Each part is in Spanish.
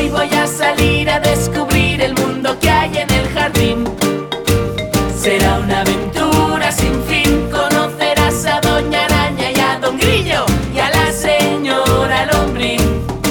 Hoy voy a salir a descubrir el mundo que hay en el jardín. Será una aventura sin fin. Conocerás a Doña Araña y a Don Grillo y a la señora Lombriz.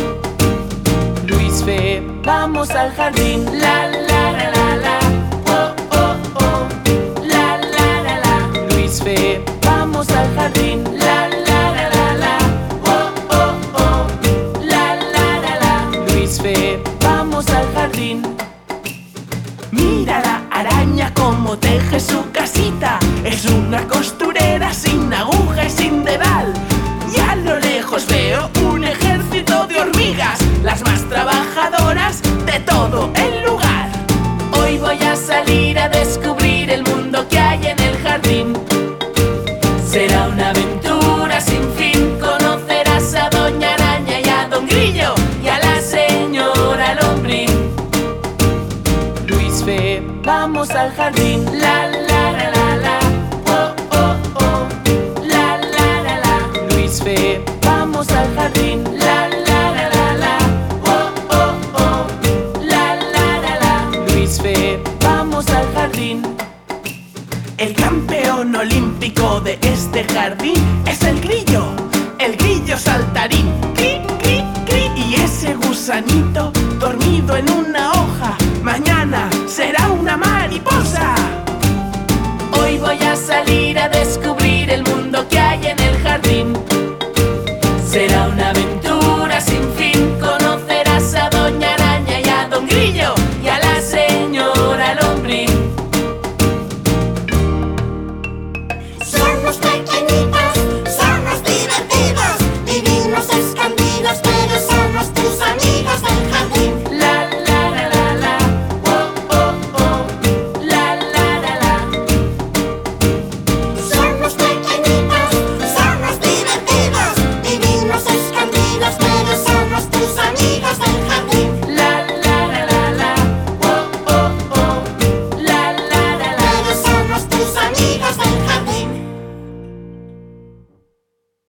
Luis Fe, vamos al jardín. La la la la la, oh oh oh. La la la la. Luis Fe, vamos al jardín. La la la la la, oh oh oh. La la la la. Luis Fe, vamos al jardín. Mira la araña como teje su casita. Es una costurera sin aguja y sin dedal. Y a lo lejos veo un ejército de hormigas, las más trabajadoras de todo el lugar. Hoy voy a salir a descubrir el mundo que hay en el jardín. Será una aventura sin fin. Conocerás a Doña Araña y a Don Grillo y a la señora Lombriz. Luis Fe, vamos al jardín. La la la la la, oh oh oh. La la la la. Luis Fe, vamos al jardín. La la la la la, oh oh oh. La la la la. Luis Fe, vamos al jardín. El campeón olímpico de este jardín es el grillo saltarín. Cri, cri, cri. Y ese gusanito dormido en una hoja